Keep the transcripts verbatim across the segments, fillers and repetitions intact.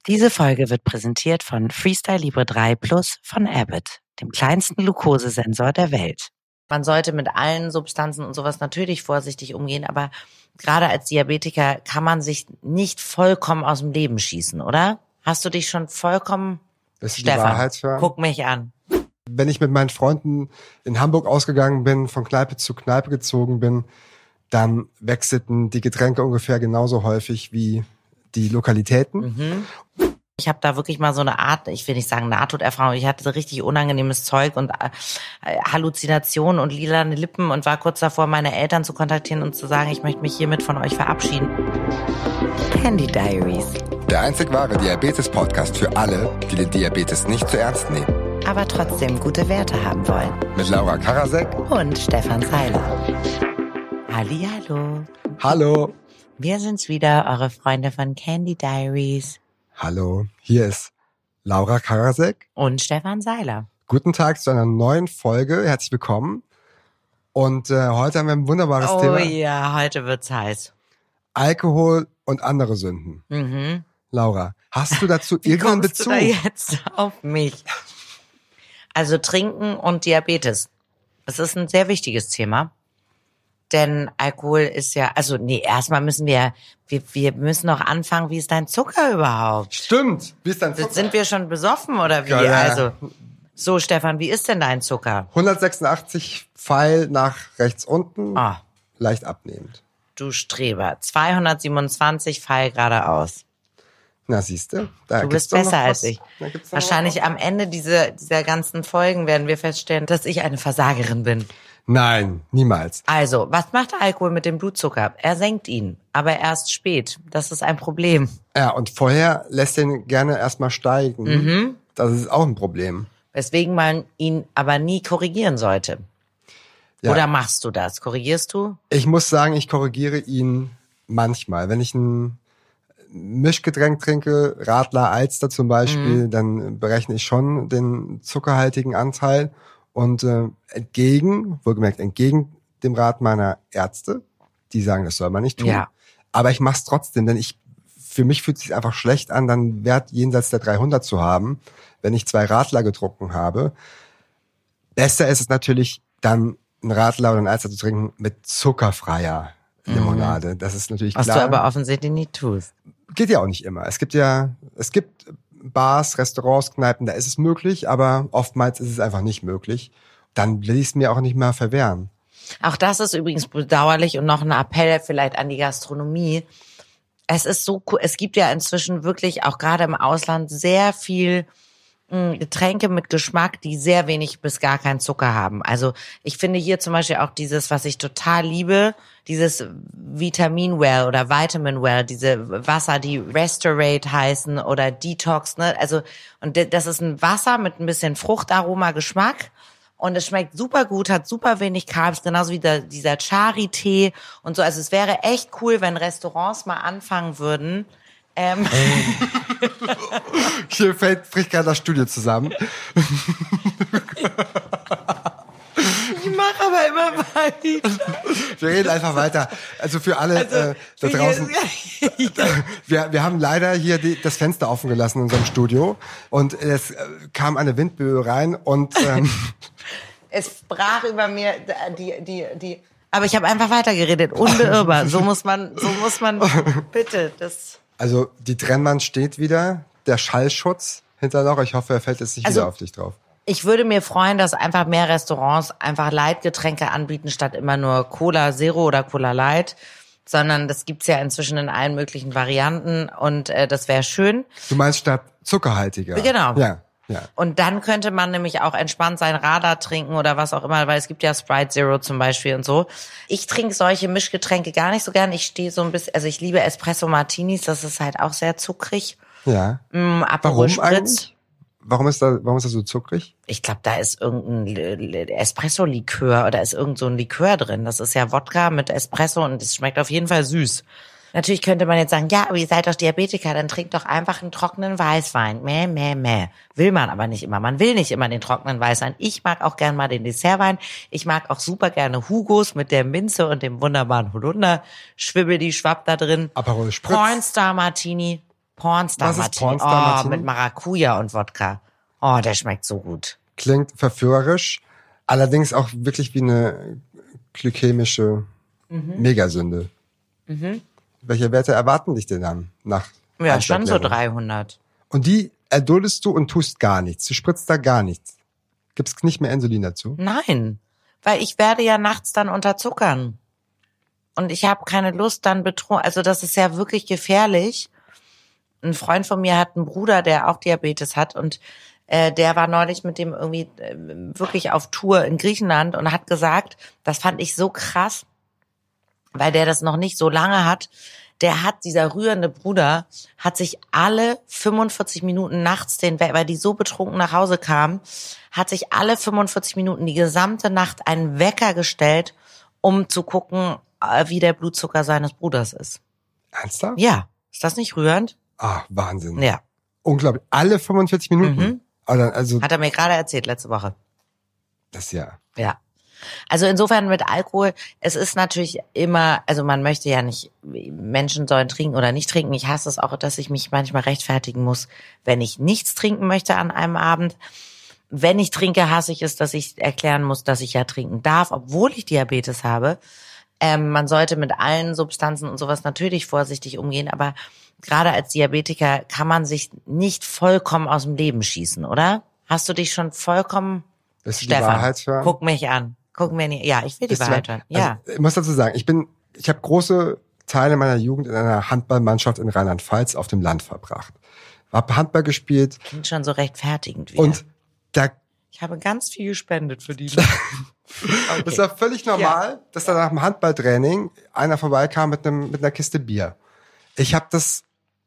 Diese Folge wird präsentiert von Freestyle Libre drei Plus von Abbott, dem kleinsten Glukosesensor der Welt. Man sollte mit allen Substanzen und sowas natürlich vorsichtig umgehen, aber gerade als Diabetiker kann man sich nicht vollkommen aus dem Leben schießen, oder? Hast du dich schon vollkommen... Das ist Stefan, die Wahrheit, ja. Guck mich an. Wenn ich mit meinen Freunden in Hamburg ausgegangen bin, von Kneipe zu Kneipe gezogen bin, dann wechselten die Getränke ungefähr genauso häufig wie die Lokalitäten. Mhm. Ich habe da wirklich mal so eine Art, ich will nicht sagen Nahtoderfahrung, ich hatte so richtig unangenehmes Zeug und äh, Halluzinationen und lilane Lippen und war kurz davor, meine Eltern zu kontaktieren und zu sagen, ich möchte mich hiermit von euch verabschieden. Candy Diaries. Der einzig wahre Diabetes-Podcast für alle, die den Diabetes nicht zu ernst nehmen. Aber trotzdem gute Werte haben wollen. Mit Laura Karasek und Stefan Seiler. Hallihallo. Hallo. Wir sind's wieder, eure Freunde von Candy Diaries. Hallo, hier ist Laura Karasek und Stefan Seiler. Guten Tag zu einer neuen Folge, herzlich willkommen. Und äh, heute haben wir ein wunderbares oh, Thema. Oh ja, heute wird's heiß. Alkohol und andere Sünden. Mhm. Laura, hast du dazu Wie irgendeinen kommst Bezug? Du da jetzt auf mich? Also Trinken und Diabetes. Das ist ein sehr wichtiges Thema. Denn Alkohol ist ja, also nee, erstmal müssen wir, wir, wir müssen noch anfangen, wie ist dein Zucker überhaupt? Stimmt, wie ist dein Zucker? Sind wir schon besoffen oder wie? Ja, ja. Also, so Stefan, wie ist denn dein Zucker? hundertsechsundachtzig Pfeil nach rechts unten, Oh, leicht abnehmend. du Streber, zweihundertsiebenundzwanzig Pfeil geradeaus. Na siehste, da Du gibt's bist doch noch besser was. als ich. Da gibt's doch noch Wahrscheinlich was. am Ende dieser, dieser ganzen Folgen werden wir feststellen, dass ich eine Versagerin bin. Nein, niemals. Also, was macht Alkohol mit dem Blutzucker? Er senkt ihn, aber erst spät. Das ist ein Problem. Ja, und vorher lässt er ihn gerne erstmal steigen. Mhm. Das ist auch ein Problem. Weswegen man ihn aber nie korrigieren sollte. Ja. Oder machst du das? Korrigierst du? Ich muss sagen, ich korrigiere ihn manchmal. Wenn ich ein Mischgetränk trinke, Radler, Alster zum Beispiel, mhm. dann berechne ich schon den zuckerhaltigen Anteil. Und äh, entgegen, wohlgemerkt entgegen dem Rat meiner Ärzte, die sagen, das soll man nicht tun. Ja. Aber ich mache es trotzdem, denn ich für mich fühlt es sich einfach schlecht an, dann einen Wert jenseits der dreihundert zu haben, wenn ich zwei Radler getrunken habe. Besser ist es natürlich, dann einen Radler oder einen Alster zu trinken mit zuckerfreier Limonade. Das ist natürlich Was klar. du aber offensichtlich nicht tust. Geht ja auch nicht immer. Es gibt ja, es gibt Bars, Restaurants, Kneipen, da ist es möglich, aber oftmals ist es einfach nicht möglich. Dann will ich es mir auch nicht mehr verwehren. Auch das ist übrigens bedauerlich und noch ein Appell vielleicht an die Gastronomie. Es ist so cool, es gibt ja inzwischen wirklich auch gerade im Ausland sehr viel mh, Getränke mit Geschmack, die sehr wenig bis gar keinen Zucker haben. Also ich finde hier zum Beispiel auch dieses, was ich total liebe, dieses Vitamin Well oder Vitamin Well, diese Wasser, die Restorate heißen oder Detox, ne? Also, und das ist ein Wasser mit ein bisschen Fruchtaroma, Geschmack. Und es schmeckt super gut, hat super wenig Carbs, genauso wie der, dieser Chari-Tee und so. Also es wäre echt cool, wenn Restaurants mal anfangen würden. Ähm Hier fällt, bricht gerade das Studio zusammen. Ich mache aber immer weiter. Wir reden einfach weiter. Also für alle Also, äh, da draußen. wir, wir haben leider hier die, das Fenster offen gelassen in unserem Studio und es äh, kam eine Windböe rein und ähm, Es brach über mir die die die. Aber ich habe einfach weitergeredet, unbeirrbar. So muss man, so muss man bitte das. Also die Trennwand steht wieder, der Schallschutz hinter Laura. Ich hoffe, er fällt jetzt nicht Also, wieder auf dich drauf. Ich würde mir freuen, dass einfach mehr Restaurants einfach Light-Getränke anbieten, statt immer nur Cola Zero oder Cola Light, sondern das gibt's ja inzwischen in allen möglichen Varianten und äh, das wäre schön. Du meinst statt zuckerhaltiger? Genau. Ja, ja. Und dann könnte man nämlich auch entspannt sein Radler trinken oder was auch immer, weil es gibt ja Sprite Zero zum Beispiel und so. Ich trinke solche Mischgetränke gar nicht so gern. Ich stehe so ein bisschen, also ich liebe Espresso Martinis, das ist halt auch sehr zuckrig. Ja. Mm, Aperol Warum Spritz. eigentlich? Warum ist da, warum ist das so zuckrig? Ich glaube, da ist irgendein Espresso-Likör oder ist irgend so ein Likör drin. Das ist ja Wodka mit Espresso und es schmeckt auf jeden Fall süß. Natürlich könnte man jetzt sagen, ja, aber ihr seid doch Diabetiker, dann trinkt doch einfach einen trockenen Weißwein. Mäh, mäh, mäh. Will man aber nicht immer. Man will nicht immer den trockenen Weißwein. Ich mag auch gern mal den Dessertwein. Ich mag auch super gerne Hugos mit der Minze und dem wunderbaren Holunder. Schwibbel die Schwapp da drin. Aperol Spritz. Pornstar Martini. Pornstar Was ist Martini. Pornstar Oh, Martini? mit Maracuja und Wodka. Oh, der schmeckt so gut. Klingt verführerisch, allerdings auch wirklich wie eine glykämische Mhm. Megasünde. Mhm. Welche Werte erwarten dich denn dann nach Ja, schon so Einsteiglevel? dreihundert. Und die erduldest du und tust gar nichts. Du spritzt da gar nichts. Gibt's nicht mehr Insulin dazu? Nein, weil ich werde ja nachts dann unterzuckern. Und ich habe keine Lust dann betrunken. Also das ist ja wirklich gefährlich. Ein Freund von mir hat einen Bruder, der auch Diabetes hat und äh, der war neulich mit dem irgendwie äh, wirklich auf Tour in Griechenland und hat gesagt, das fand ich so krass, weil der das noch nicht so lange hat. Der hat, dieser rührende Bruder, hat sich alle fünfundvierzig Minuten nachts, den, weil die so betrunken nach Hause kamen, hat sich alle fünfundvierzig Minuten die gesamte Nacht einen Wecker gestellt, um zu gucken, wie der Blutzucker seines Bruders ist. Ernsthaft? Ja, ist das nicht rührend? Ah, Wahnsinn. Ja. Unglaublich. Alle fünfundvierzig Minuten. Mhm. Also, also Hat er mir gerade erzählt, letzte Woche. das ist ja. Ja. Also insofern mit Alkohol, es ist natürlich immer, also man möchte ja nicht, Menschen sollen trinken oder nicht trinken. Ich hasse es auch, dass ich mich manchmal rechtfertigen muss, wenn ich nichts trinken möchte an einem Abend. Wenn ich trinke, hasse ich es, dass ich erklären muss, dass ich ja trinken darf, obwohl ich Diabetes habe. Ähm, man sollte mit allen Substanzen und sowas natürlich vorsichtig umgehen, aber gerade als Diabetiker kann man sich nicht vollkommen aus dem Leben schießen, oder? Hast du dich schon vollkommen... Willst du die Stefan, Wahrheit hören? guck mich an. Guck mir nie. Ja, ich will die Bist du- Wahrheit hören. Ja. Also, ich muss dazu sagen, ich bin, ich habe große Teile meiner Jugend in einer Handballmannschaft in Rheinland-Pfalz auf dem Land verbracht. Hab Handball gespielt Klingt schon so rechtfertigend wieder. und da, ich habe ganz viel gespendet für die. das war völlig normal, dass da nach dem Handballtraining einer vorbeikam mit einem mit einer Kiste Bier. Ich habe das,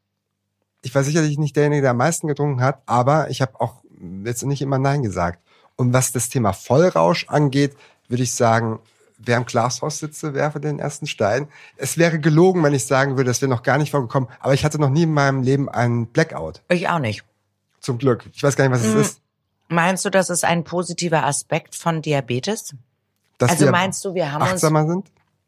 ich war sicherlich nicht derjenige, der am meisten getrunken hat, aber ich habe auch jetzt nicht immer Nein gesagt. Und was das Thema Vollrausch angeht, würde ich sagen, wer im Glashaus sitze, werfe den ersten Stein. Es wäre gelogen, wenn ich sagen würde, das wäre noch gar nicht vorgekommen. Aber ich hatte noch nie in meinem Leben einen Blackout. Ich auch nicht. Zum Glück. Ich weiß gar nicht, was es Mhm. ist. Meinst du, das ist ein positiver Aspekt von Diabetes? Dass Also wir meinst du, wir haben uns... achtsamer sind?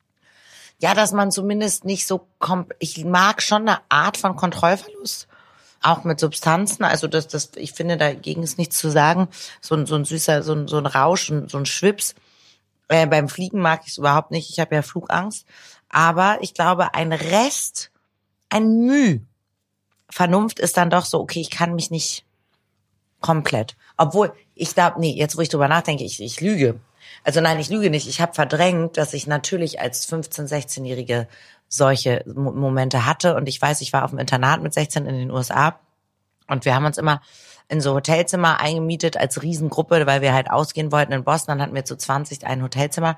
Ja, dass man zumindest nicht so... Kom- ich mag schon eine Art von Kontrollverlust. Auch mit Substanzen, also das, das, ich finde, dagegen ist nichts zu sagen. So ein, so ein süßer, so ein, so ein Rausch, so ein Schwips. Äh, beim Fliegen mag ich es überhaupt nicht. Ich habe ja Flugangst. Aber ich glaube, ein Rest, ein Müh Vernunft ist dann doch so, okay, ich kann mich nicht komplett. Obwohl, ich glaube, nee, jetzt wo ich drüber nachdenke, ich, ich lüge. Also nein, ich lüge nicht. Ich habe verdrängt, dass ich natürlich als fünfzehn-, sechzehnjährige solche Mo- Momente hatte. Und ich weiß, ich war auf dem Internat mit sechzehn in den U S A. Und wir haben uns immer in so Hotelzimmer eingemietet als Riesengruppe, weil wir halt ausgehen wollten in Boston. Dann hatten wir zu zwanzig ein Hotelzimmer.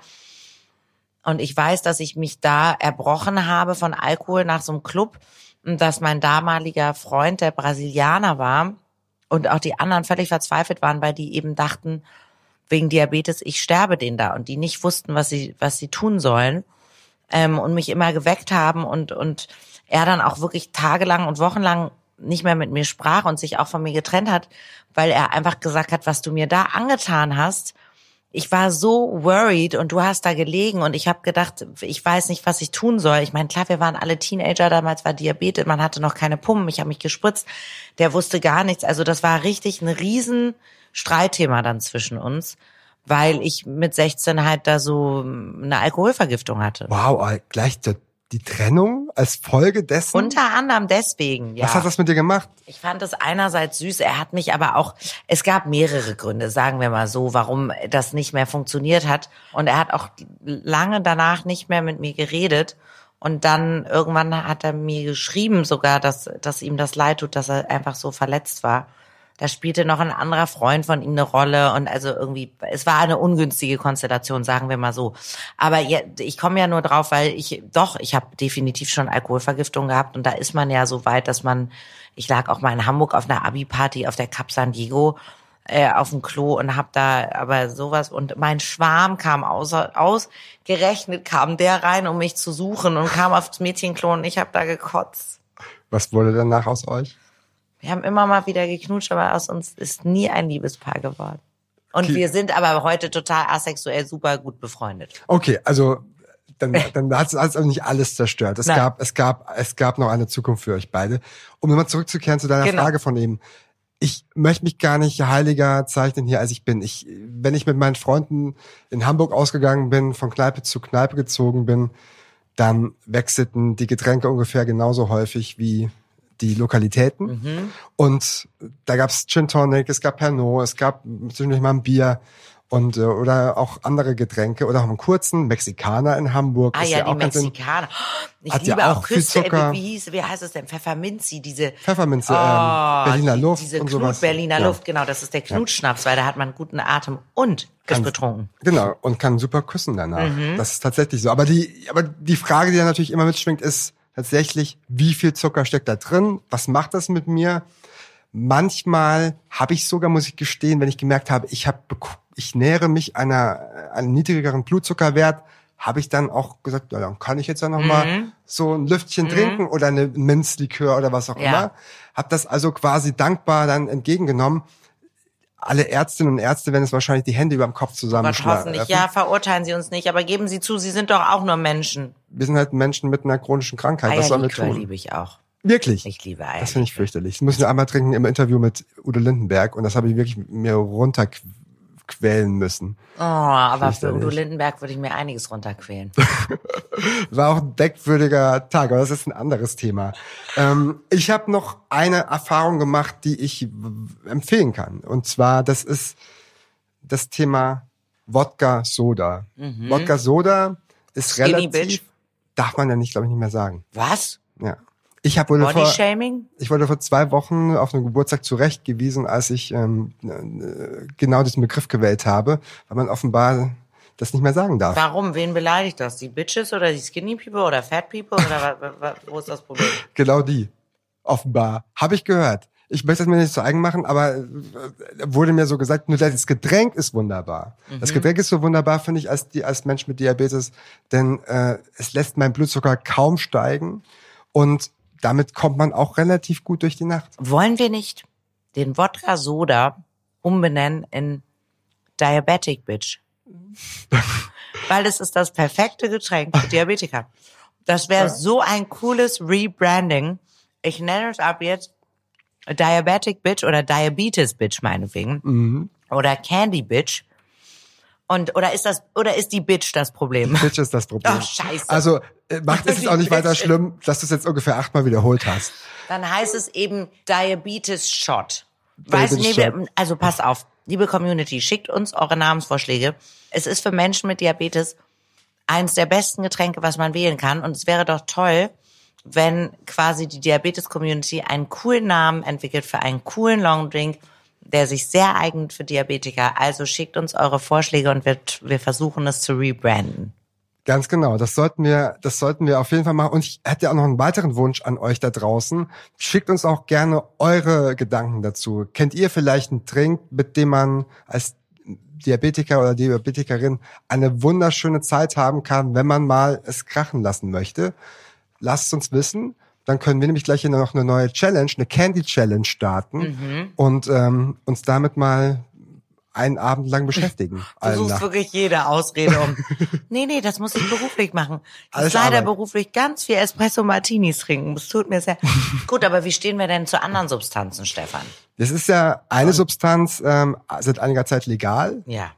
Und ich weiß, dass ich mich da erbrochen habe von Alkohol nach so einem Club. Und dass mein damaliger Freund, der Brasilianer war, und auch die anderen völlig verzweifelt waren, weil die eben dachten, wegen Diabetes, ich sterbe denen da. Und die nicht wussten, was sie, was sie tun sollen. Ähm, und mich immer geweckt haben und, und er dann auch wirklich tagelang und wochenlang nicht mehr mit mir sprach und sich auch von mir getrennt hat, weil er einfach gesagt hat, was du mir da angetan hast. Ich war so worried und du hast da gelegen und ich habe gedacht, ich weiß nicht, was ich tun soll. Ich meine, klar, wir waren alle Teenager, damals war Diabetes, man hatte noch keine Pumpen, ich habe mich gespritzt, der wusste gar nichts. Also das war richtig ein riesen Streitthema dann zwischen uns, weil ich mit sechzehn halt da so eine Alkoholvergiftung hatte. Wow, gleich die, die Trennung als Folge dessen? Unter anderem deswegen, ja. Was hat das mit dir gemacht? Ich fand es einerseits süß, er hat mich aber auch, es gab mehrere Gründe, sagen wir mal so, warum das nicht mehr funktioniert hat. Und er hat auch lange danach nicht mehr mit mir geredet. Und dann irgendwann hat er mir geschrieben sogar, dass, dass ihm das leid tut, dass er einfach so verletzt war. Da spielte noch ein anderer Freund von ihm eine Rolle und also irgendwie, es war eine ungünstige Konstellation, sagen wir mal so. Aber ich komme ja nur drauf, weil ich, doch, ich habe definitiv schon Alkoholvergiftung gehabt und da ist man ja so weit, dass man, ich lag auch mal in Hamburg auf einer Abi-Party auf der Cap San Diego äh, auf dem Klo und hab da aber sowas und mein Schwarm kam aus, ausgerechnet kam der rein, um mich zu suchen und kam aufs Mädchenklo und ich habe da gekotzt. Was wurde danach aus euch? Wir haben immer mal wieder geknutscht, aber aus uns ist nie ein Liebespaar geworden. Und Okay. wir sind aber heute total asexuell super gut befreundet. Okay, also dann, dann hat es also nicht alles zerstört. Es Nein. gab, es gab, es gab noch eine Zukunft für euch beide. Um nochmal zurückzukehren zu deiner Genau. Frage von eben. Ich möchte mich gar nicht heiliger zeichnen hier, als ich bin. Ich, wenn ich mit meinen Freunden in Hamburg ausgegangen bin, von Kneipe zu Kneipe gezogen bin, dann wechselten die Getränke ungefähr genauso häufig wie die Lokalitäten. Mhm. Und da gab's Gin Tonic, es gab Pernod, es gab zwischendurch mal ein Bier und oder auch andere Getränke oder auch einen kurzen Mexikaner in Hamburg. Ah ist ja, die auch ganz in- Mexikaner. Ich hat ja liebe auch auch viel Küste, Zucker. wie hieß, wie heißt es denn? Pfefferminzi, diese Pfefferminze, Oh, ähm, Berliner die, Luft diese und Knut sowas. Berliner Ja. Luft, genau, das ist der Knutschnaps, weil da hat man guten Atem und ist Kann- betrunken. Genau, und kann super küssen danach. Mhm. Das ist tatsächlich so. Aber die, aber die Frage, die da natürlich immer mitschwingt, ist tatsächlich, wie viel Zucker steckt da drin? Was macht das mit mir? Manchmal habe ich sogar, muss ich gestehen, wenn ich gemerkt habe, ich habe, ich nähere mich einer, einem niedrigeren Blutzuckerwert, habe ich dann auch gesagt, ja, dann kann ich jetzt ja noch Mhm. mal so ein Lüftchen Mhm. trinken oder eine Minzlikör oder was auch Ja. immer. Habe das also quasi dankbar dann entgegengenommen. Alle Ärztinnen und Ärzte werden es wahrscheinlich die Hände über dem Kopf Gott, zusammenschlagen. hoffentlich. Ja, verurteilen Sie uns nicht, aber geben Sie zu, Sie sind doch auch nur Menschen. Wir sind halt Menschen mit einer chronischen Krankheit. Was sollen wir Eierlikör tun? liebe ich auch. Wirklich? Ich liebe Eier. Das finde ich fürchterlich. Das müssen wir einmal trinken im Interview mit Udo Lindenberg und das habe ich wirklich mir runterquälen müssen. Oh, aber für Fürchterlich. Udo Lindenberg würde ich mir einiges runterquälen. War auch ein denkwürdiger Tag, aber das ist ein anderes Thema. Ähm, ich habe noch eine Erfahrung gemacht, die ich w- empfehlen kann. Und zwar, das ist das Thema Wodka Soda. Wodka Soda ist Skinny relativ, Bitch. darf man ja nicht, glaube ich, nicht mehr sagen. Was? Ja. Ich habe vor, Bodyshaming? ich wurde vor zwei Wochen auf einem Geburtstag zurechtgewiesen, als ich ähm, äh, genau diesen Begriff gewählt habe, weil man offenbar das nicht mehr sagen darf. Warum? Wen beleidigt das? Die Bitches oder die Skinny People oder Fat People? Oder wa- wa- wo ist das Problem? Genau die. Offenbar. Habe ich gehört. Ich möchte es mir nicht zu eigen machen, aber äh, wurde mir so gesagt, nur das Getränk ist wunderbar. Das Getränk ist so wunderbar, finde ich, als die als Mensch mit Diabetes, denn äh, es lässt meinen Blutzucker kaum steigen und damit kommt man auch relativ gut durch die Nacht. Wollen wir nicht den Wodka Soda umbenennen in Diabetic Bitch? Weil es ist das perfekte Getränk für Diabetiker. Das wäre so ein cooles Rebranding. Ich nenne es ab jetzt Diabetic Bitch oder Diabetes Bitch meinetwegen. Mhm. Oder Candy Bitch. Und, oder ist das, oder ist die Bitch das Problem? Bitch ist das Problem. Oh, scheiße. Also äh, macht es Die jetzt auch nicht weiter Bitch. schlimm, dass du es jetzt ungefähr achtmal wiederholt hast. Dann heißt es eben Diabetes Shot. Weißt du, nee, Diabetes wir, also pass auf, liebe Community, schickt uns eure Namensvorschläge. Es ist für Menschen mit Diabetes eins der besten Getränke, was man wählen kann. Und es wäre doch toll, wenn quasi die Diabetes-Community einen coolen Namen entwickelt für einen coolen Longdrink, der sich sehr eignet für Diabetiker. Also schickt uns eure Vorschläge und wir, wir versuchen es zu rebranden. Ganz genau, das sollten wir, das sollten wir auf jeden Fall machen. Und ich hätte auch noch einen weiteren Wunsch an euch da draußen. Schickt uns auch gerne eure Gedanken dazu. Kennt ihr vielleicht einen Drink, mit dem man als Diabetiker oder Diabetikerin eine wunderschöne Zeit haben kann, wenn man mal es krachen lassen möchte? Lasst es uns wissen. Dann können wir nämlich gleich hier noch eine neue Challenge, eine Candy Challenge starten Mhm. und ähm, uns damit mal einen Abend lang beschäftigen. Du Allen suchst Nacht. wirklich jede Ausrede um. nee, nee, das muss ich beruflich machen. Ich muss Alles leider Arbeit. beruflich ganz viel Espresso Martinis trinken. Das tut mir sehr... Gut, aber wie stehen wir denn zu anderen Substanzen, Stefan? Das ist ja eine Substanz, ähm, seit einiger Zeit legal. Ja.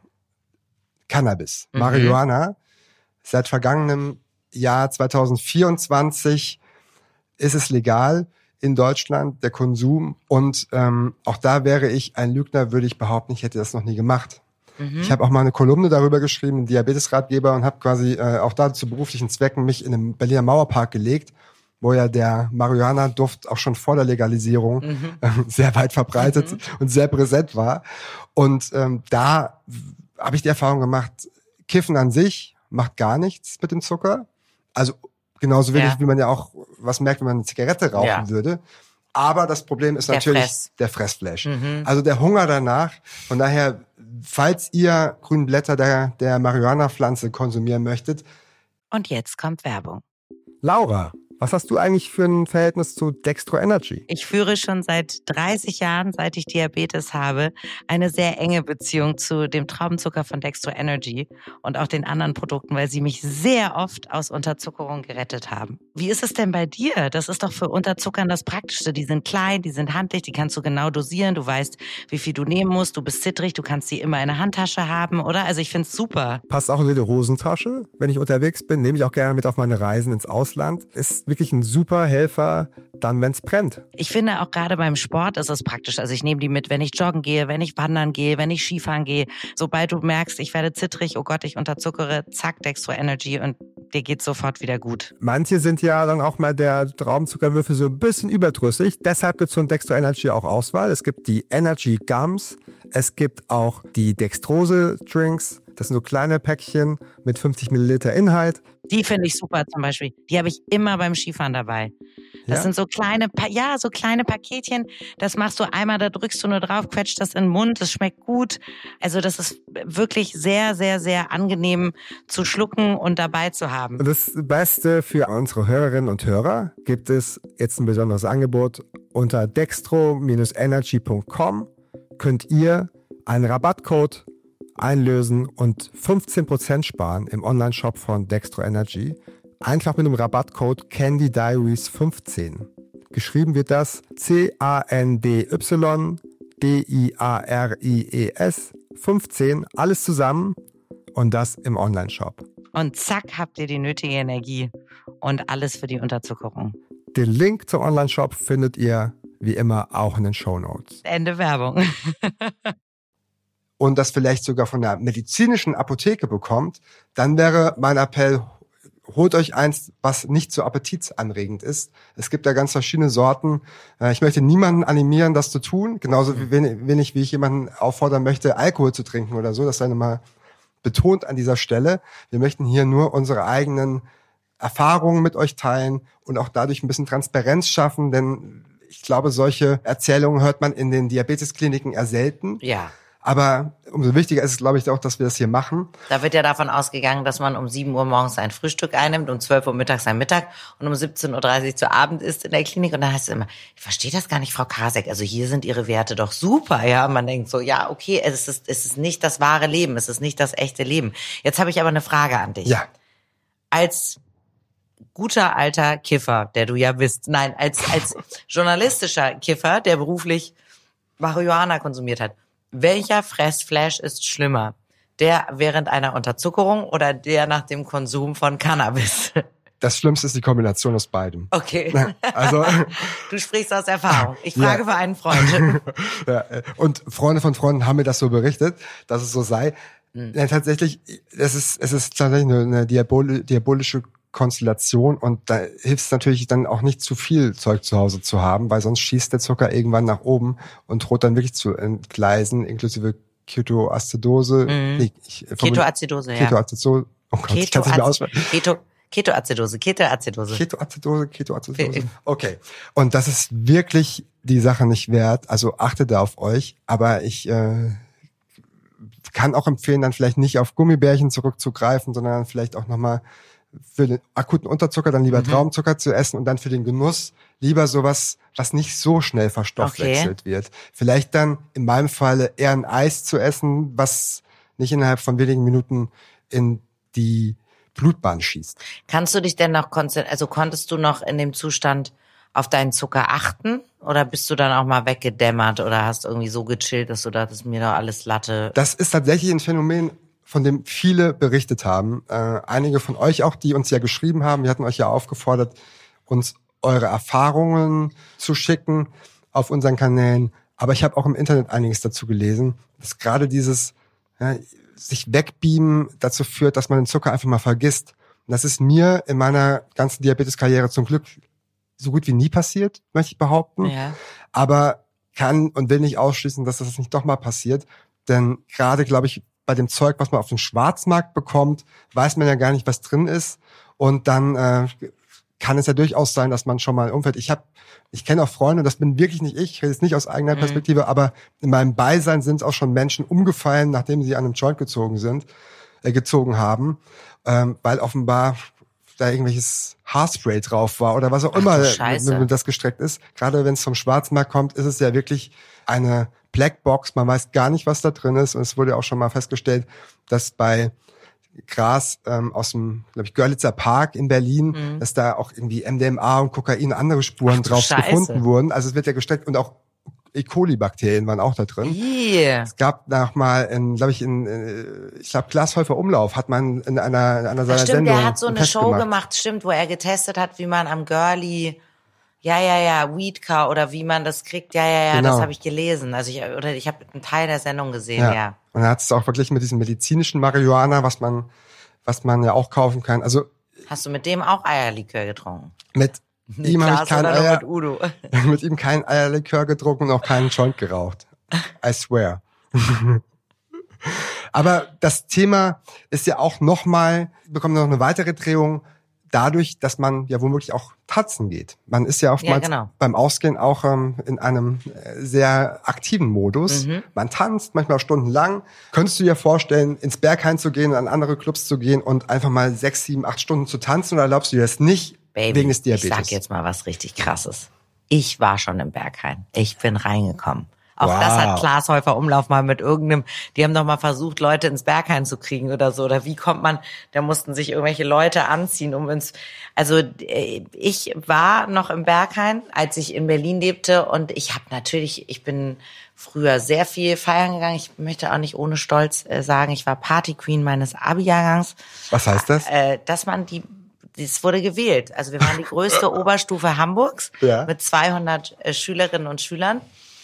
Cannabis, Mhm. Marihuana. Seit vergangenem Jahr zwanzig vierundzwanzig ist es legal in Deutschland, der Konsum. Und ähm, auch da wäre ich ein Lügner, würde ich behaupten, ich hätte das noch nie gemacht. Mhm. Ich habe auch mal eine Kolumne darüber geschrieben, einen Diabetesratgeber, und habe quasi äh, auch da zu beruflichen Zwecken mich in den Berliner Mauerpark gelegt, wo ja der Marihuana-Duft auch schon vor der Legalisierung Mhm. ähm, sehr weit verbreitet und sehr präsent war. Und ähm, da habe ich die Erfahrung gemacht, Kiffen an sich macht gar nichts mit dem Zucker. Also genauso wenig, Ja. wie man ja auch was merkt, wenn man eine Zigarette rauchen Ja. würde. Aber das Problem ist Der natürlich Fress. der Fressflash. Mhm. Also der Hunger danach. Von daher, falls ihr grüne Blätter der, der Marihuana-Pflanze konsumieren möchtet, Und jetzt kommt Werbung. Laura, Was hast du eigentlich für ein Verhältnis zu Dextro Energy? Ich führe schon seit dreißig Jahren, seit ich Diabetes habe, eine sehr enge Beziehung zu dem Traubenzucker von Dextro Energy und auch den anderen Produkten, weil sie mich sehr oft aus Unterzuckerung gerettet haben. Wie ist es denn bei dir? Das ist doch für Unterzuckern das Praktischste. Die sind klein, die sind handlich, die kannst du genau dosieren. Du weißt, wie viel du nehmen musst. Du bist zittrig, du kannst sie immer in der Handtasche haben, oder? Also ich finde es super. Passt auch in die Hosentasche. Wenn ich unterwegs bin, nehme ich auch gerne mit auf meine Reisen ins Ausland. Ist wirklich ein super Helfer, dann wenn es brennt. Ich finde auch gerade beim Sport ist es praktisch. Also ich nehme die mit, wenn ich joggen gehe, wenn ich wandern gehe, wenn ich Skifahren gehe. Sobald du merkst, ich werde zittrig, oh Gott, ich unterzuckere, zack, Dextro Energy und dir geht's sofort wieder gut. Manche sind ja dann auch mal der Traubenzuckerwürfel so ein bisschen überdrüssig. Deshalb gibt es von Dextro Energy auch Auswahl. Es gibt die Energy Gums, es gibt auch die Dextrose Drinks. Das sind so kleine Päckchen mit fünfzig Milliliter Inhalt. Die finde ich super zum Beispiel. Die habe ich immer beim Skifahren dabei. Das Ja? sind so kleine, pa- ja, so kleine Paketchen. Das machst du einmal, da drückst du nur drauf, quetscht das in den Mund. Das schmeckt gut. Also das ist wirklich sehr, sehr, sehr angenehm zu schlucken und dabei zu haben. Und das Beste für unsere Hörerinnen und Hörer gibt es jetzt ein besonderes Angebot. Unter dextro energy punkt com könnt ihr einen Rabattcode einlösen und fünfzehn Prozent sparen im Online-Shop von Dextro Energy. Einfach mit dem Rabattcode Candy Diaries fünfzehn. Geschrieben wird das C A N D Y D I A R I E S fünfzehn, alles zusammen und das im Online-Shop. Und zack, habt ihr die nötige Energie und alles für die Unterzuckerung. Den Link zum Online-Shop findet ihr wie immer auch in den Shownotes. Ende Werbung. Und das vielleicht sogar von der medizinischen Apotheke bekommt, dann wäre mein Appell, holt euch eins, was nicht so appetitsanregend ist. Es gibt da ganz verschiedene Sorten. Ich möchte niemanden animieren, das zu tun, genauso wenig wie ich jemanden auffordern möchte, Alkohol zu trinken oder so. Das sei nochmal betont an dieser Stelle. Wir möchten hier nur unsere eigenen Erfahrungen mit euch teilen und auch dadurch ein bisschen Transparenz schaffen, denn ich glaube, solche Erzählungen hört man in den Diabeteskliniken eher selten. Ja. Aber umso wichtiger ist es, glaube ich, auch, dass wir das hier machen. Da wird ja davon ausgegangen, dass man um sieben Uhr morgens sein Frühstück einnimmt, um zwölf Uhr mittags sein Mittag und um siebzehn Uhr dreißig zu Abend isst in der Klinik. Und dann heißt es immer, ich verstehe das gar nicht, Frau Karasek, also hier sind Ihre Werte doch super. Ja, und man denkt so, ja, okay, es ist, es ist nicht das wahre Leben, es ist nicht das echte Leben. Jetzt habe ich aber eine Frage an dich. Ja. Als guter alter Kiffer, der du ja bist, nein, als, als journalistischer Kiffer, der beruflich Marihuana konsumiert hat, welcher Fressflash ist schlimmer? Der während einer Unterzuckerung oder der nach dem Konsum von Cannabis? Das Schlimmste ist die Kombination aus beidem. Okay. Also Du sprichst aus Erfahrung. Ich frage Ja. für einen Freund. ja, und Freunde von Freunden haben mir das so berichtet, dass es so sei. Mhm. Ja, tatsächlich, es ist es ist tatsächlich eine, eine diabol diabolische Konstellation und da hilft es natürlich dann auch nicht zu viel Zeug zu Hause zu haben, weil sonst schießt der Zucker irgendwann nach oben und droht dann wirklich zu entgleisen, inklusive Ketoacidose. Mhm. Nee, ich, Ketoacidose, ja. Ketoacidose. Oh Gott, ich kann es nicht mehr aussprechen. Keto, Ketoacidose, Ketoacidose. Ketoacidose, Ketoacidose. Okay. Und das ist wirklich die Sache nicht wert. Also achtet da auf euch. Aber ich äh, kann auch empfehlen, dann vielleicht nicht auf Gummibärchen zurückzugreifen, sondern vielleicht auch nochmal für den akuten Unterzucker dann lieber Mhm. Traubenzucker zu essen und dann für den Genuss lieber sowas, was nicht so schnell verstoffwechselt wird. Vielleicht dann in meinem Falle eher ein Eis zu essen, was nicht innerhalb von wenigen Minuten in die Blutbahn schießt. Kannst du dich denn noch konzentrieren, also konntest du noch in dem Zustand auf deinen Zucker achten? Oder bist du dann auch mal weggedämmert oder hast irgendwie so gechillt, dass du dachtest, mir doch alles Latte? Das ist tatsächlich ein Phänomen, von dem viele berichtet haben. Äh, einige von euch auch, die uns ja geschrieben haben. Wir hatten euch ja aufgefordert, uns eure Erfahrungen zu schicken auf unseren Kanälen. Aber ich habe auch im Internet einiges dazu gelesen, dass gerade dieses ja, sich wegbeamen dazu führt, dass man den Zucker einfach mal vergisst. Und das ist mir in meiner ganzen Diabeteskarriere zum Glück so gut wie nie passiert, möchte ich behaupten. Ja. Aber kann und will nicht ausschließen, dass das nicht doch mal passiert. Denn gerade, glaube ich, bei dem Zeug, was man auf dem Schwarzmarkt bekommt, weiß man ja gar nicht, was drin ist. Und dann äh, kann es ja durchaus sein, dass man schon mal umfällt. Ich habe, ich kenne auch Freunde, das bin wirklich nicht ich, ich rede jetzt nicht aus eigener Mhm. Perspektive, aber in meinem Beisein sind es auch schon Menschen umgefallen, nachdem sie an einem Joint gezogen sind, äh, gezogen haben, ähm, weil offenbar da irgendwelches Haarspray drauf war oder was auch immer, wenn das gestreckt ist. Gerade wenn es vom Schwarzmarkt kommt, ist es ja wirklich eine Blackbox. Man weiß gar nicht, was da drin ist. Und es wurde auch schon mal festgestellt, dass bei Gras ähm, aus dem, glaube ich, Görlitzer Park in Berlin, mhm. dass da auch irgendwie M D M A und Kokain und andere Spuren Ach, drauf Scheiße. gefunden wurden. Also es wird ja gestreckt und auch E. coli-Bakterien waren auch da drin. Yeah. Es gab noch mal, in, glaube ich, in, ich glaube, Glashäufer Umlauf hat man in einer, in einer seiner stimmt, Sendungen der hat so eine Show gemacht. gemacht, stimmt, wo er getestet hat, wie man am Girlie, ja, ja, ja, Weedcar oder wie man das kriegt. Ja, ja, ja, genau. Das habe ich gelesen. Also ich, oder ich habe einen Teil der Sendung gesehen, ja. ja. Und er hat es auch verglichen mit diesem medizinischen Marihuana, was man, was man ja auch kaufen kann. Also. Hast du mit dem auch Eierlikör getrunken? Mit ihm habe ich kein Eier, mit, Udo? mit ihm kein Eierlikör getrunken und auch keinen Joint geraucht. I swear. Aber das Thema ist ja auch nochmal, bekommt noch eine weitere Drehung dadurch, dass man ja womöglich auch tanzen geht. Man ist ja oftmals ja, genau. beim Ausgehen auch ähm, in einem sehr aktiven Modus. Mhm. Man tanzt manchmal stundenlang. Könntest du dir vorstellen, ins Berghain zu gehen, an andere Clubs zu gehen und einfach mal sechs, sieben, acht Stunden zu tanzen, oder erlaubst du dir das nicht? Baby, wegen des Diabetes. Ich sag jetzt mal was richtig Krasses. Ich war schon im Berghain. Ich bin reingekommen. Auch wow. das hat Glashäufer Umlauf mal mit irgendeinem, die haben doch mal versucht, Leute ins Berghain zu kriegen oder so. Oder wie kommt man, da mussten sich irgendwelche Leute anziehen, um ins, also ich war noch im Berghain, als ich in Berlin lebte, und ich habe natürlich, ich bin früher sehr viel feiern gegangen. Ich möchte auch nicht ohne Stolz sagen, ich war Party-Queen meines Abi-Jahrgangs. Was heißt das? Äh, dass man die Es wurde gewählt. Also wir waren die größte Oberstufe Hamburgs ja. mit zweihundert äh, Schülerinnen und Schülern.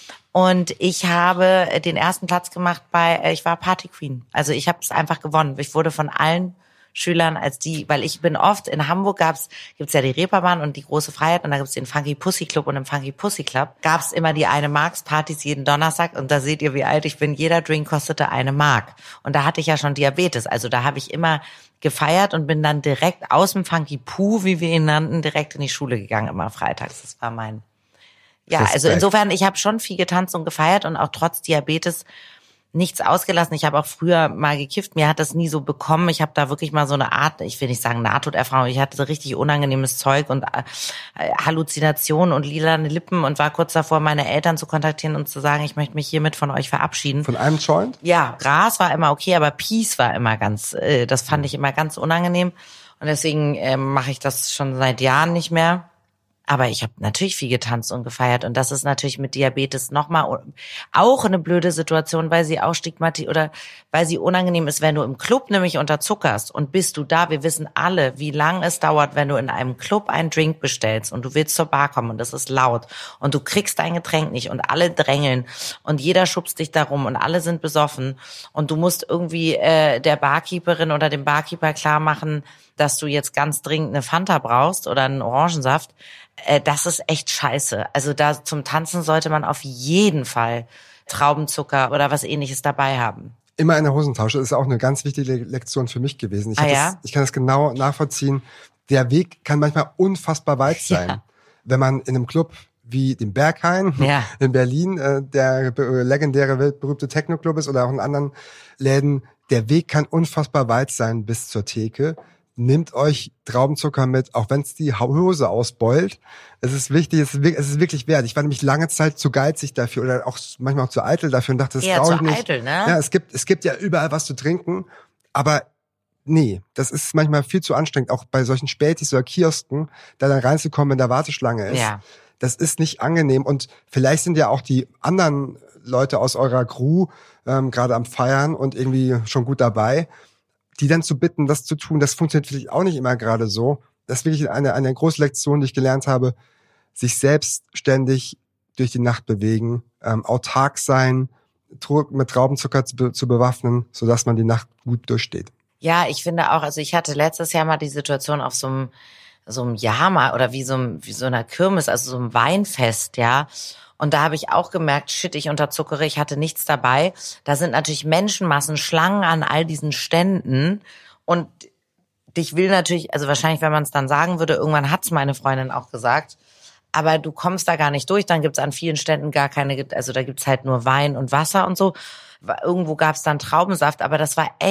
Und ich habe den ersten Platz gemacht bei, äh, ich war Party Queen. Also ich habe es einfach gewonnen. Ich wurde von allen Schülern als die, weil ich bin oft, in Hamburg gab's, gibt's ja die Reeperbahn und die Große Freiheit, und da gibt's den Funky Pussy Club, und im Funky Pussy Club gab's immer die eine Marks Partys jeden Donnerstag, und da seht ihr, wie alt ich bin. Jeder Drink kostete eine Mark. Und da hatte ich ja schon Diabetes. Also da habe ich immer gefeiert und bin dann direkt aus dem Funky Poo, wie wir ihn nannten, direkt in die Schule gegangen, immer freitags. Das war mein, ja, Respekt. Also insofern, ich habe schon viel getanzt und gefeiert und auch trotz Diabetes nichts ausgelassen. Ich habe auch früher mal gekifft. Mir hat das nie so bekommen. Ich habe da wirklich mal so eine Art, ich will nicht sagen Nahtoderfahrung, ich hatte so richtig unangenehmes Zeug und äh, Halluzinationen und lilane Lippen und war kurz davor, meine Eltern zu kontaktieren und zu sagen, ich möchte mich hiermit von euch verabschieden. Von einem Joint? Ja, Gras war immer okay, aber Peace war immer ganz, äh, das fand ich immer ganz unangenehm. Und deswegen äh, mache ich das schon seit Jahren nicht mehr. Aber ich habe natürlich viel getanzt und gefeiert, und das ist natürlich mit Diabetes nochmal auch eine blöde Situation, weil sie auch stigmatisiert oder weil sie unangenehm ist, wenn du im Club nämlich unterzuckerst und bist du da. Wir wissen alle, wie lang es dauert, wenn du in einem Club einen Drink bestellst und du willst zur Bar kommen und das ist laut und du kriegst dein Getränk nicht und alle drängeln und jeder schubst dich darum und alle sind besoffen und du musst irgendwie äh, der Barkeeperin oder dem Barkeeper klar machen, dass du jetzt ganz dringend eine Fanta brauchst oder einen Orangensaft. Das ist echt scheiße. Also da zum Tanzen sollte man auf jeden Fall Traubenzucker oder was Ähnliches dabei haben. Immer in der Hosentasche ist auch eine ganz wichtige Lektion für mich gewesen. Ich, ah, ja? das, ich kann das genau nachvollziehen. Der Weg kann manchmal unfassbar weit sein. Ja. Wenn man in einem Club wie dem Berghain ja. in Berlin, äh, der legendäre, weltberühmte Techno-Club ist, oder auch in anderen Läden, der Weg kann unfassbar weit sein bis zur Theke. Nehmt euch Traubenzucker mit, auch wenn es die Hose ausbeult. Es ist wichtig, es ist, es ist wirklich wert. Ich war nämlich lange Zeit zu geizig dafür oder auch manchmal auch zu eitel dafür und dachte, das brauche ich nicht. Eitel, ne? Ja, es gibt es gibt ja überall was zu trinken, aber nee, das ist manchmal viel zu anstrengend, auch bei solchen Spätis oder Kiosken, da dann reinzukommen, wenn da Warteschlange ist. Ja. Das ist nicht angenehm, und vielleicht sind ja auch die anderen Leute aus eurer Crew ähm, gerade am Feiern und irgendwie schon gut dabei. Die dann zu bitten, das zu tun, das funktioniert vielleicht auch nicht immer gerade so. Das ist wirklich eine, eine große Lektion, die ich gelernt habe. Sich selbst ständig durch die Nacht bewegen, ähm, autark sein, mit Traubenzucker zu, zu bewaffnen, sodass man die Nacht gut durchsteht. Ja, ich finde auch, also ich hatte letztes Jahr mal die Situation auf so einem, so einem Jahrmarkt oder wie so, einem, wie so einer Kirmes, also so einem Weinfest, ja. Und da habe ich auch gemerkt, shit, ich unterzuckere, ich hatte nichts dabei. Da sind natürlich Menschenmassen, Schlangen an all diesen Ständen. Und dich will natürlich, also wahrscheinlich, wenn man es dann sagen würde, irgendwann hat's meine Freundin auch gesagt, aber du kommst da gar nicht durch. Dann gibt's an vielen Ständen gar keine, also da gibt's halt nur Wein und Wasser und so. Irgendwo gab's dann Traubensaft, aber das war echt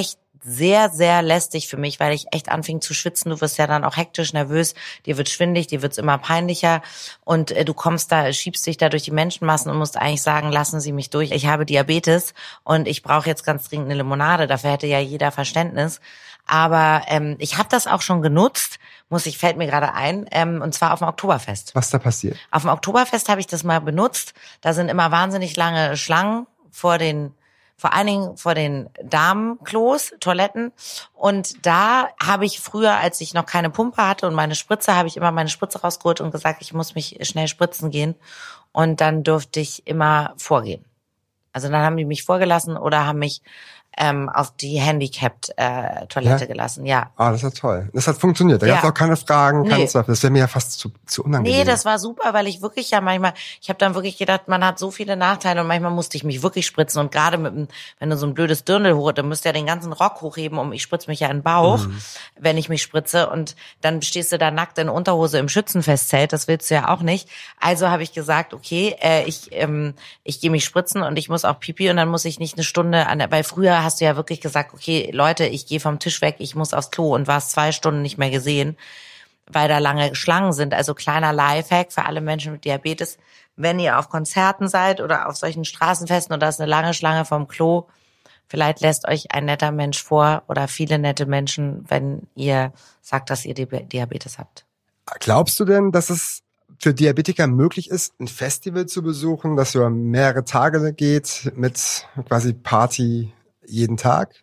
sehr, sehr lästig für mich, weil ich echt anfing zu schwitzen. Du wirst ja dann auch hektisch, nervös, dir wird schwindig, dir wird's immer peinlicher und äh, du kommst da, schiebst dich da durch die Menschenmassen und musst eigentlich sagen, lassen Sie mich durch. Ich habe Diabetes und ich brauche jetzt ganz dringend eine Limonade. Dafür hätte ja jeder Verständnis. Aber ähm, ich habe das auch schon genutzt, muss ich, fällt mir gerade ein, ähm, und zwar auf dem Oktoberfest. Was da passiert? Auf dem Oktoberfest habe ich das mal benutzt. Da sind immer wahnsinnig lange Schlangen vor den, vor allen Dingen vor den Damenklos, Toiletten. Und da habe ich früher, als ich noch keine Pumpe hatte und meine Spritze, habe ich immer meine Spritze rausgeholt und gesagt, ich muss mich schnell spritzen gehen. Und dann durfte ich immer vorgehen. Also dann haben die mich vorgelassen oder haben mich ähm, auf die Handicapped-Toilette äh, ja? gelassen, ja. Ah, das hat toll. Das hat funktioniert. Da ja. gab es auch keine Fragen, keine nee. Zweifel. Das wäre mir ja fast zu, zu unangenehm. Nee, das war super, weil ich wirklich ja manchmal, ich habe dann wirklich gedacht, man hat so viele Nachteile und manchmal musste ich mich wirklich spritzen und gerade mit dem, wenn du so ein blödes Dirndl hoch, dann müsst ihr ja den ganzen Rock hochheben, um ich spritze mich ja in den Bauch, mhm. wenn ich mich spritze und dann stehst du da nackt in Unterhose im Schützenfestzelt, das willst du ja auch nicht. Also habe ich gesagt, okay, äh, ich ähm, ich gehe mich spritzen und ich muss auch Pipi und dann muss ich nicht eine Stunde an der, weil früher hast du ja wirklich gesagt, okay, Leute, ich gehe vom Tisch weg, ich muss aufs Klo und warst zwei Stunden nicht mehr gesehen, weil da lange Schlangen sind. Also kleiner Lifehack für alle Menschen mit Diabetes. Wenn ihr auf Konzerten seid oder auf solchen Straßenfesten und da ist eine lange Schlange vom Klo, vielleicht lässt euch ein netter Mensch vor oder viele nette Menschen, wenn ihr sagt, dass ihr Diabetes habt. Glaubst du denn, dass es für Diabetiker möglich ist, ein Festival zu besuchen, das über mehrere Tage geht, mit quasi Party jeden Tag?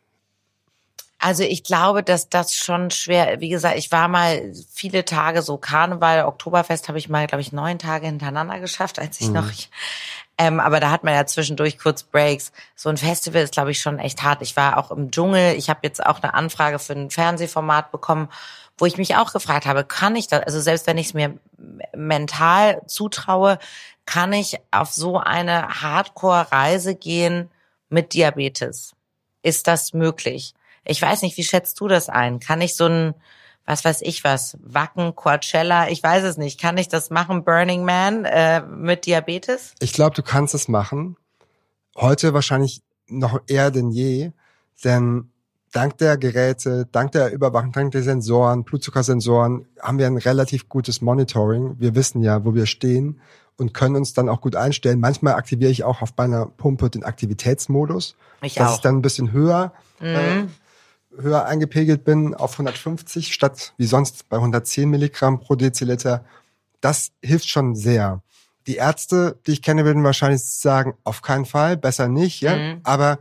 Also ich glaube, dass das schon schwer, wie gesagt, ich war mal viele Tage so Karneval, Oktoberfest habe ich mal, glaube ich, neun Tage hintereinander geschafft, als ich mhm. noch, ich, ähm, aber da hat man ja zwischendurch kurz Breaks. So ein Festival ist, glaube ich, schon echt hart. Ich war auch im Dschungel, ich habe jetzt auch eine Anfrage für ein Fernsehformat bekommen, wo ich mich auch gefragt habe, kann ich das, also selbst wenn ich es mir mental zutraue, kann ich auf so eine Hardcore-Reise gehen mit Diabetes? Ist das möglich? Ich weiß nicht, wie schätzt du das ein? Kann ich so ein, was weiß ich was, Wacken, Coachella, ich weiß es nicht. Kann ich das machen, Burning Man, äh, mit Diabetes? Ich glaube, du kannst es machen. Heute wahrscheinlich noch eher denn je, denn dank der Geräte, dank der Überwachung, dank der Sensoren, Blutzuckersensoren, haben wir ein relativ gutes Monitoring. Wir wissen ja, wo wir stehen und können uns dann auch gut einstellen. Manchmal aktiviere ich auch auf meiner Pumpe den Aktivitätsmodus. Ich dass auch. ich dann ein bisschen höher, mhm. äh, höher eingepegelt bin auf hundertfünfzig statt wie sonst bei hundertzehn Milligramm pro Deziliter. Das hilft schon sehr. Die Ärzte, die ich kenne, würden wahrscheinlich sagen, auf keinen Fall, besser nicht, ja. Mhm. Aber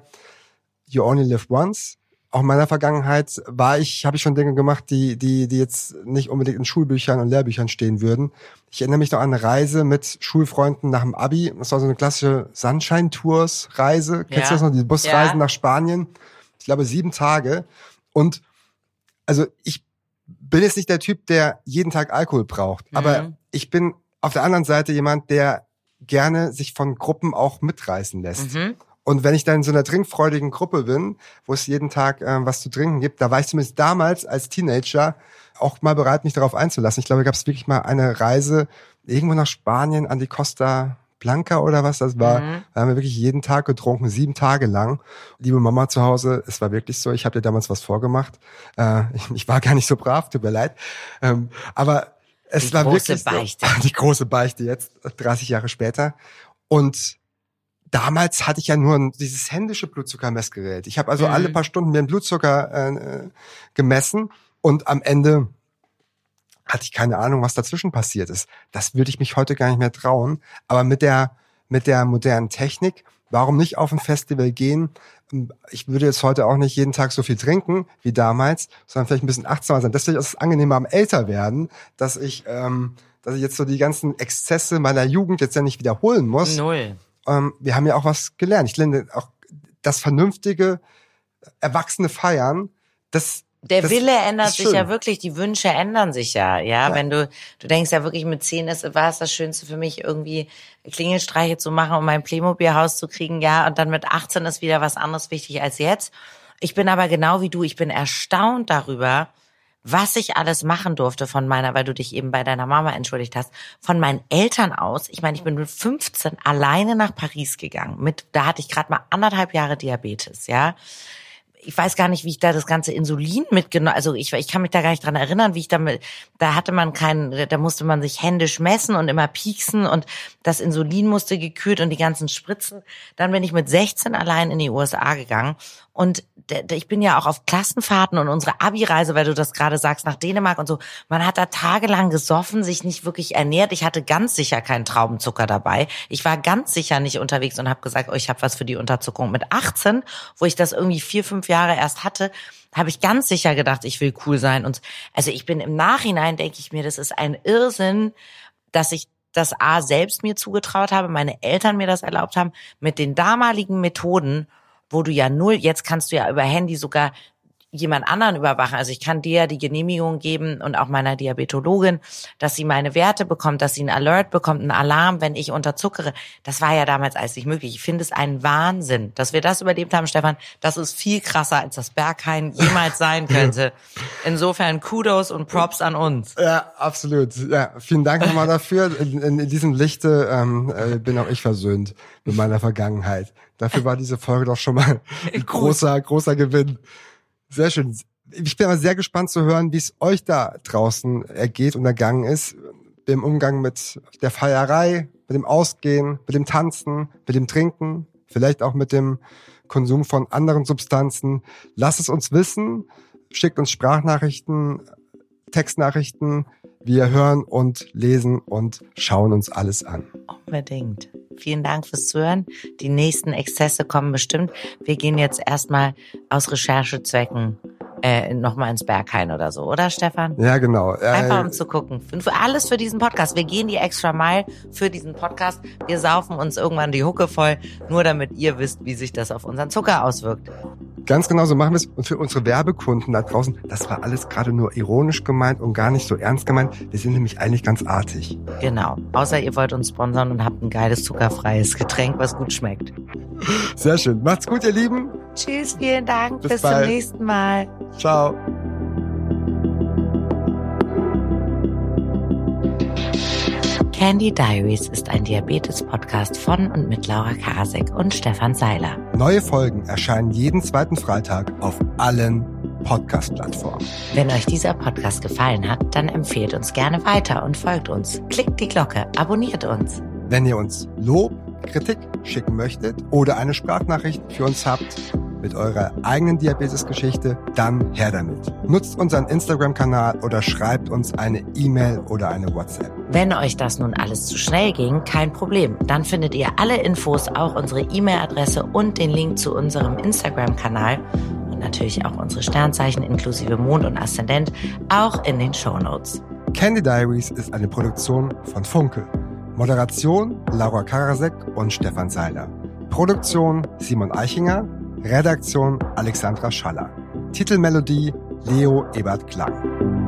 you only live once. Auch in meiner Vergangenheit war ich, habe ich schon Dinge gemacht, die, die, die jetzt nicht unbedingt in Schulbüchern und Lehrbüchern stehen würden. Ich erinnere mich noch an eine Reise mit Schulfreunden nach dem Abi. Das war so eine klassische Sunshine-Tours-Reise. Kennst ja. du das noch? Die Busreisen ja. nach Spanien. Ich glaube, sieben Tage. Und also ich bin jetzt nicht der Typ, der jeden Tag Alkohol braucht. Mhm. Aber ich bin auf der anderen Seite jemand, der gerne sich von Gruppen auch mitreißen lässt. Mhm. Und wenn ich dann in so einer trinkfreudigen Gruppe bin, wo es jeden Tag äh, was zu trinken gibt, da war ich zumindest damals als Teenager auch mal bereit, mich darauf einzulassen. Ich glaube, da gab es wirklich mal eine Reise irgendwo nach Spanien an die Costa Blanca oder was das war. Mhm. Da haben wir wirklich jeden Tag getrunken, sieben Tage lang. Liebe Mama zu Hause, es war wirklich so, ich habe dir damals was vorgemacht. Äh, ich, ich war gar nicht so brav, tut mir leid. Ähm, aber es die war große wirklich Beichte. So, die große Beichte jetzt, dreißig Jahre später. Und damals hatte ich ja nur dieses händische Blutzuckermessgerät. Ich habe also mhm. alle paar Stunden mir den Blutzucker äh, gemessen und am Ende hatte ich keine Ahnung, was dazwischen passiert ist. Das würde ich mich heute gar nicht mehr trauen. Aber mit der mit der modernen Technik, warum nicht auf ein Festival gehen? Ich würde jetzt heute auch nicht jeden Tag so viel trinken wie damals, sondern vielleicht ein bisschen achtsamer sein. Deswegen ist es angenehmer am Älterwerden, dass ich ähm, dass ich jetzt so die ganzen Exzesse meiner Jugend jetzt ja nicht wiederholen muss. Null. Ähm, wir haben ja auch was gelernt. Ich lerne auch das vernünftige, erwachsene Feiern, das Der das Wille ändert sich schön. ja wirklich, die Wünsche ändern sich ja, ja, ja. Wenn du, du denkst ja wirklich mit zehn ist, war es das Schönste für mich, irgendwie Klingelstreiche zu machen, um mein Playmobil-Haus zu kriegen, ja, und dann mit achtzehn ist wieder was anderes wichtig als jetzt. Ich bin aber genau wie du, ich bin erstaunt darüber, was ich alles machen durfte von meiner, weil du dich eben bei deiner Mama entschuldigt hast, von meinen Eltern aus. Ich meine, ich bin mit fünfzehn alleine nach Paris gegangen. Mit, da hatte ich gerade mal anderthalb Jahre Diabetes, ja. ich weiß gar nicht, wie ich da das ganze Insulin mitgenommen, also ich, ich kann mich da gar nicht dran erinnern, wie ich damit, da hatte man keinen, da musste man sich händisch messen und immer pieksen und das Insulin musste gekühlt und die ganzen Spritzen. Dann bin ich mit sechzehn allein in die U S A gegangen und ich bin ja auch auf Klassenfahrten und unsere Abi-Reise, weil du das gerade sagst, nach Dänemark und so, man hat da tagelang gesoffen, sich nicht wirklich ernährt. Ich hatte ganz sicher keinen Traubenzucker dabei. Ich war ganz sicher nicht unterwegs und habe gesagt, oh, ich habe was für die Unterzuckerung. Mit achtzehn, wo ich das irgendwie vier, fünf Jahre erst hatte, habe ich ganz sicher gedacht, ich will cool sein. Und also ich bin im Nachhinein, denke ich mir, das ist ein Irrsinn, dass ich das A selbst mir zugetraut habe, meine Eltern mir das erlaubt haben, mit den damaligen Methoden, wo du ja null, jetzt kannst du ja über Handy sogar jemand anderen überwachen. Also ich kann dir die Genehmigung geben und auch meiner Diabetologin, dass sie meine Werte bekommt, dass sie einen Alert bekommt, einen Alarm, wenn ich unterzuckere. Das war ja damals alles nicht möglich. Ich finde es einen Wahnsinn, dass wir das überlebt haben, Stefan. Das ist viel krasser, als das Berghain jemals sein könnte. Insofern Kudos und Props an uns. Ja, absolut. Ja, vielen Dank nochmal dafür. In, in, in diesem Lichte ähm, äh, bin auch ich versöhnt mit meiner Vergangenheit. Dafür war diese Folge doch schon mal ein großer, großer Gewinn. Sehr schön. Ich bin aber sehr gespannt zu hören, wie es euch da draußen ergeht und ergangen ist. Im Umgang mit der Feierei, mit dem Ausgehen, mit dem Tanzen, mit dem Trinken, vielleicht auch mit dem Konsum von anderen Substanzen. Lasst es uns wissen. Schickt uns Sprachnachrichten, Textnachrichten. Wir hören und lesen und schauen uns alles an. Unbedingt. Vielen Dank fürs Zuhören. Die nächsten Exzesse kommen bestimmt. Wir gehen jetzt erstmal aus Recherchezwecken äh, nochmal ins Berghain oder so, oder Stefan? Ja, genau. Einfach um zu gucken. Für alles für diesen Podcast. Wir gehen die extra Mile für diesen Podcast. Wir saufen uns irgendwann die Hucke voll, nur damit ihr wisst, wie sich das auf unseren Zucker auswirkt. Ganz genau so machen wir es. Und für unsere Werbekunden da draußen, das war alles gerade nur ironisch gemeint und gar nicht so ernst gemeint. Wir sind nämlich eigentlich ganz artig. Genau. Außer ihr wollt uns sponsern und habt ein geiles zuckerfreies Getränk, was gut schmeckt. Sehr schön. Macht's gut, ihr Lieben. Tschüss, vielen Dank. Bis Bis bald. zum nächsten Mal. Ciao. Candy Diaries ist ein Diabetes-Podcast von und mit Laura Karasek und Stefan Seiler. Neue Folgen erscheinen jeden zweiten Freitag auf allen Podcast-Plattformen. Wenn euch dieser Podcast gefallen hat, dann empfehlt uns gerne weiter und folgt uns. Klickt die Glocke, abonniert uns. Wenn ihr uns Lob, Kritik schicken möchtet oder eine Sprachnachricht für uns habt mit eurer eigenen Diabetes-Geschichte, dann her damit. Nutzt unseren Instagram-Kanal oder schreibt uns eine E-Mail oder eine WhatsApp. Wenn euch das nun alles zu schnell ging, kein Problem. Dann findet ihr alle Infos, auch unsere E-Mail-Adresse und den Link zu unserem Instagram-Kanal und natürlich auch unsere Sternzeichen inklusive Mond und Aszendent auch in den Shownotes. Candy Diaries ist eine Produktion von Funke. Moderation Laura Karasek und Stefan Seiler. Produktion Simon Eichinger. Redaktion Alexandra Schaller. Titelmelodie Leo Ebert Klang.